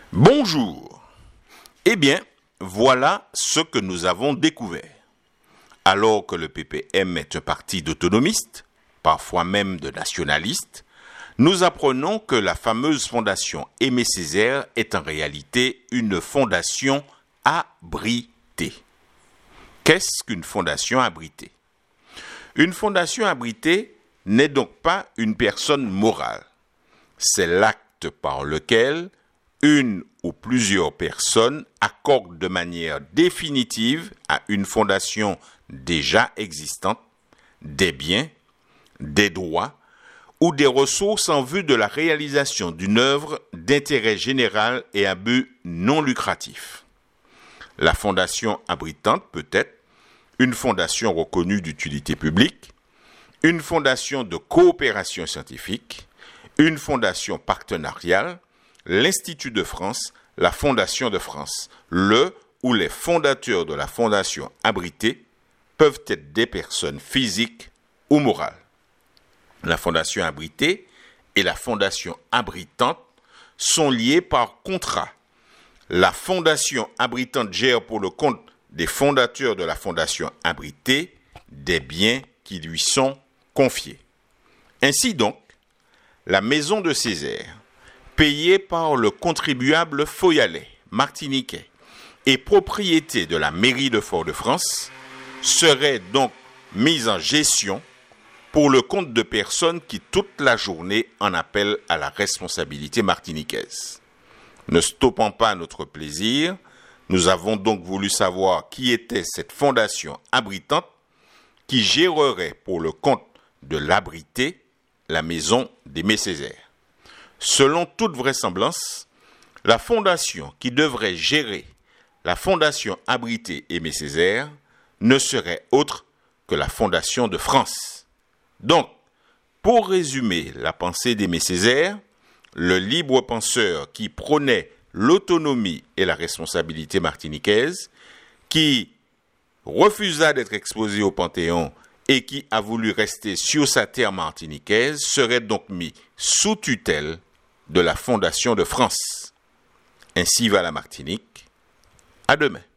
Bonjour. Eh bien, voilà ce que nous avons découvert. Alors que le PPM est un parti d'autonomistes, parfois même de nationalistes, nous apprenons que la fameuse fondation Aimé Césaire est en réalité une fondation abritée. Qu'est-ce qu'une fondation abritée? Une fondation abritée n'est donc pas une personne morale. C'est l'acte par lequel une ou plusieurs personnes accordent de manière définitive à une fondation déjà existante des biens, des droits ou des ressources en vue de la réalisation d'une œuvre d'intérêt général et à but non lucratif. La fondation abritante peut être une fondation reconnue d'utilité publique, une fondation de coopération scientifique, une fondation partenariale, l'Institut de France, la Fondation de France. Le ou les fondateurs de la fondation abritée peuvent être des personnes physiques ou morales. La fondation abritée et la fondation abritante sont liées par contrat. La fondation abritante gère pour le compte des fondateurs de la fondation abritée des biens qui lui sont confiés. Ainsi donc, la maison de Césaire, payée par le contribuable foyalais, martiniquais, et propriété de la mairie de Fort-de-France, serait donc mise en gestion pour le compte de personnes qui toute la journée en appellent à la responsabilité martiniquaise. Ne stoppant pas notre plaisir, nous avons donc voulu savoir qui était cette fondation abritante qui gérerait pour le compte de l'abrité la maison d'Aimé Césaire. Selon toute vraisemblance, la fondation qui devrait gérer la fondation abritée Aimé Césaire ne serait autre que la Fondation de France. Donc, pour résumer la pensée d'Aimé Césaire, le libre penseur qui prônait l'autonomie et la responsabilité martiniquaise, qui refusa d'être exposé au Panthéon et qui a voulu rester sur sa terre martiniquaise, serait donc mis sous tutelle de la Fondation de France. Ainsi va la Martinique. À demain.